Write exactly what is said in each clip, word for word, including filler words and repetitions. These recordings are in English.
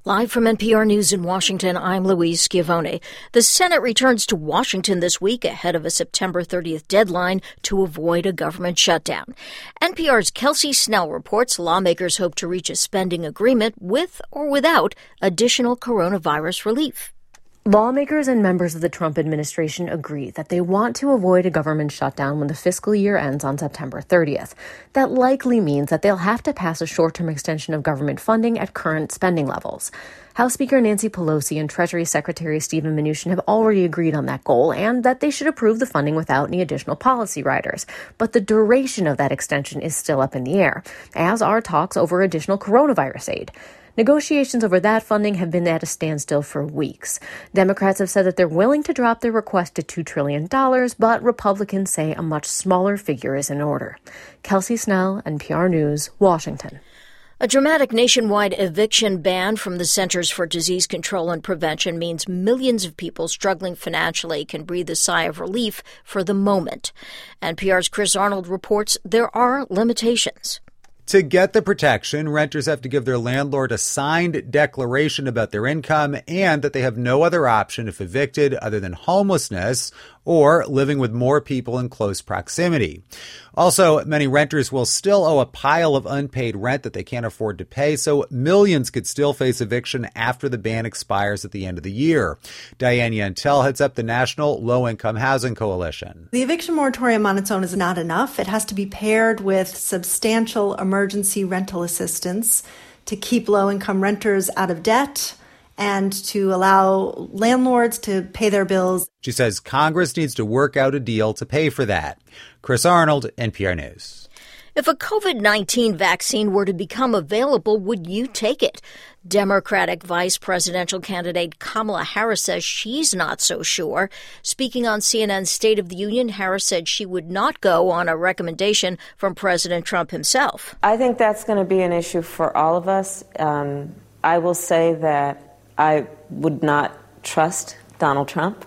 Live from N P R News in Washington, I'm Louise Schiavone. The Senate returns to Washington this week ahead of a September thirtieth deadline to avoid a government shutdown. N P R's Kelsey Snell reports lawmakers hope to reach a spending agreement with or without additional coronavirus relief. Lawmakers and members of the Trump administration agree that they want to avoid a government shutdown when the fiscal year ends on September thirtieth. That likely means that they'll have to pass a short-term extension of government funding at current spending levels. House Speaker Nancy Pelosi and Treasury Secretary Steven Mnuchin have already agreed on that goal and that they should approve the funding without any additional policy riders. But the duration of that extension is still up in the air, as are talks over additional coronavirus aid. Negotiations over that funding have been at a standstill for weeks. Democrats have said that they're willing to drop their request to two trillion dollars, but Republicans say a much smaller figure is in order. Kelsey Snell, N P R News, Washington. A dramatic nationwide eviction ban from the Centers for Disease Control and Prevention means millions of people struggling financially can breathe a sigh of relief for the moment. N P R's Chris Arnold reports there are limitations. To get the protection, renters have to give their landlord a signed declaration about their income and that they have no other option if evicted other than homelessness or living with more people in close proximity. Also, many renters will still owe a pile of unpaid rent that they can't afford to pay, so millions could still face eviction after the ban expires at the end of the year. Diane Yantel heads up the National Low-Income Housing Coalition. The eviction moratorium on its own is not enough. It has to be paired with substantial emergency rental assistance to keep low-income renters out of debt and to allow landlords to pay their bills. She says Congress needs to work out a deal to pay for that. Chris Arnold, N P R News. If a COVID nineteen vaccine were to become available, would you take it? Democratic vice presidential candidate Kamala Harris says she's not so sure. Speaking on C N N's State of the Union, Harris said she would not go on a recommendation from President Trump himself. I think that's going to be an issue for all of us. Um, I will say that I would not trust Donald Trump,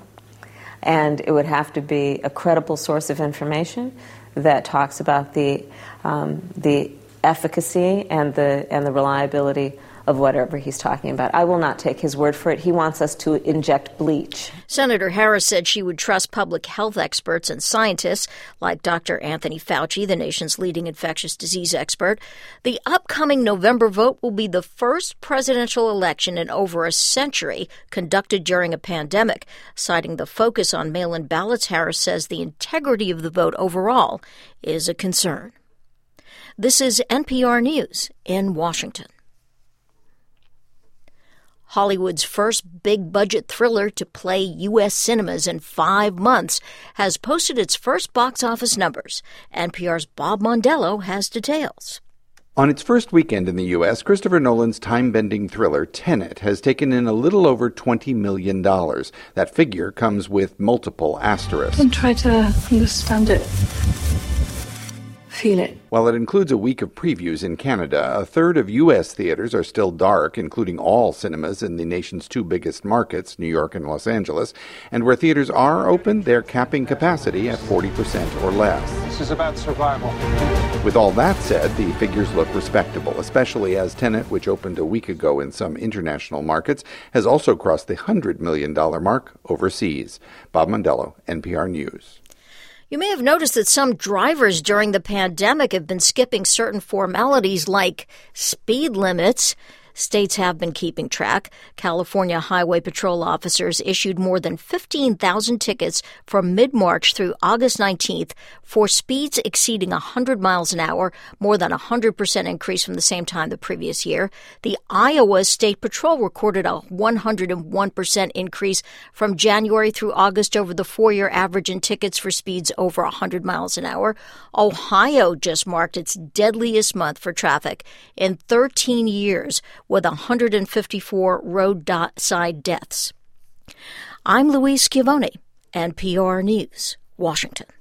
and it would have to be a credible source of information that talks about the um, the efficacy and the and the reliability of whatever he's talking about. I will not take his word for it. He wants us to inject bleach. Senator Harris said she would trust public health experts and scientists like Doctor Anthony Fauci, the nation's leading infectious disease expert. The upcoming November vote will be the first presidential election in over a century conducted during a pandemic. Citing the focus on mail-in ballots, Harris says the integrity of the vote overall is a concern. This is N P R News in Washington. Hollywood's first big-budget thriller to play U S cinemas in five months has posted its first box office numbers. N P R's Bob Mondello has details. On its first weekend in the U S, Christopher Nolan's time-bending thriller Tenet has taken in a little over twenty million dollars. That figure comes with multiple asterisks. And try to understand it. Feel it. While it includes a week of previews in Canada, a third of U S theaters are still dark, including all cinemas in the nation's two biggest markets, New York and Los Angeles. And where theaters are open, they're capping capacity at forty percent or less. This is about survival. With all that said, the figures look respectable, especially as Tenet, which opened a week ago in some international markets, has also crossed the one hundred million dollars mark overseas. Bob Mondello, N P R News. You may have noticed that some drivers during the pandemic have been skipping certain formalities like speed limits. States have been keeping track. California Highway Patrol officers issued more than fifteen thousand tickets from mid-March through August nineteenth for speeds exceeding one hundred miles an hour, more than a one hundred percent increase from the same time the previous year. The Iowa State Patrol recorded a one hundred one percent increase from January through August over the four-year average in tickets for speeds over one hundred miles an hour. Ohio just marked its deadliest month for traffic in thirteen years, with one hundred fifty-four roadside deaths. I'm Louise Schiavone, N P R News, Washington.